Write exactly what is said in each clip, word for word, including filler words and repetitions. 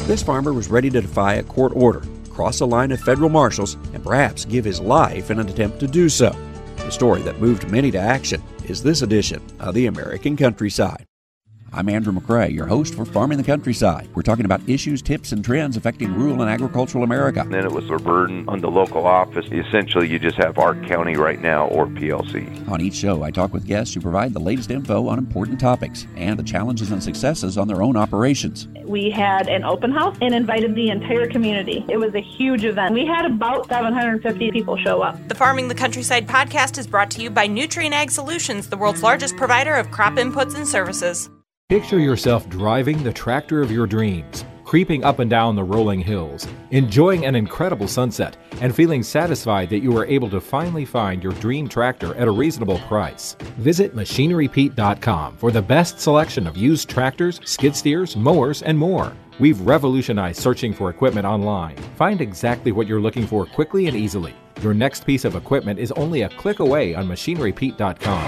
This farmer was ready to defy a court order, cross a line of federal marshals, and perhaps give his life in an attempt to do so. The story that moved many to action is this edition of The American Countryside. I'm Andrew McCrae, your host for Farming the Countryside. We're talking about issues, tips, and trends affecting rural and agricultural America. And then it was a burden on the local office. Essentially, you just have Ark County right now or P L C. On each show, I talk with guests who provide the latest info on important topics and the challenges and successes on their own operations. We had an open house and invited the entire community. It was a huge event. We had about seven hundred fifty people show up. The Farming the Countryside podcast is brought to you by Nutrien Ag Solutions, the world's largest provider of crop inputs and services. Picture yourself driving the tractor of your dreams, creeping up and down the rolling hills, enjoying an incredible sunset, and feeling satisfied that you were able to finally find your dream tractor at a reasonable price. Visit Machinery Pete dot com for the best selection of used tractors, skid steers, mowers, and more. We've revolutionized searching for equipment online. Find exactly what you're looking for quickly and easily. Your next piece of equipment is only a click away on Machinery Pete dot com.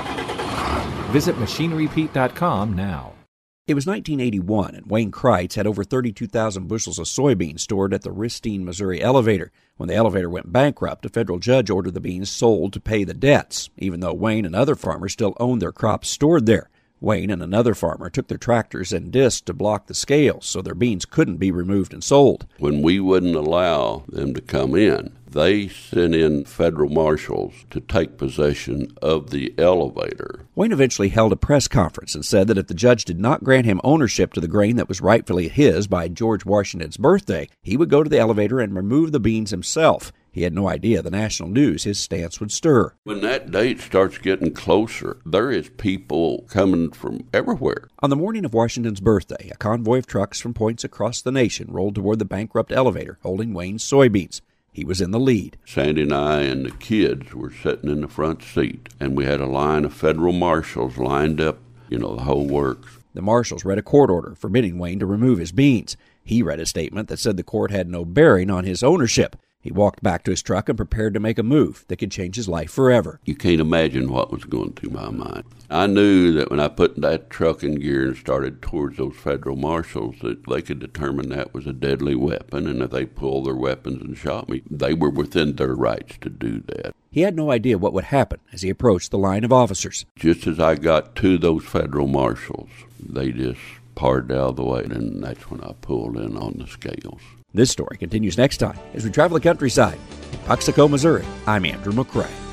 Visit Machinery Pete dot com now. It was nineteen eighty-one, and Wayne Kreitz had over thirty-two thousand bushels of soybeans stored at the Ristine, Missouri elevator. When the elevator went bankrupt, a federal judge ordered the beans sold to pay the debts, even though Wayne and other farmers still owned their crops stored there. Wayne and another farmer took their tractors and discs to block the scales so their beans couldn't be removed and sold. When we wouldn't allow them to come in, they sent in federal marshals to take possession of the elevator. Wayne eventually held a press conference and said that if the judge did not grant him ownership to the grain that was rightfully his by George Washington's birthday, he would go to the elevator and remove the beans himself. He had no idea the national news his stance would stir. When that date starts getting closer, there is people coming from everywhere. On the morning of Washington's birthday, a convoy of trucks from points across the nation rolled toward the bankrupt elevator holding Wayne's soybeans. He was in the lead. Sandy and I and the kids were sitting in the front seat, and we had a line of federal marshals lined up, you know, the whole works. The marshals read a court order forbidding Wayne to remove his beans. He read a statement that said the court had no bearing on his ownership. He walked back to his truck and prepared to make a move that could change his life forever. You can't imagine what was going through my mind. I knew that when I put that truck in gear and started towards those federal marshals, that they could determine that was a deadly weapon, and if they pulled their weapons and shot me, they were within their rights to do that. He had no idea what would happen as he approached the line of officers. Just as I got to those federal marshals, they just parted out of the way, and that's when I pulled in on the scales. This story continues next time as we travel the countryside. In Puxico, Missouri, I'm Andrew McCrae.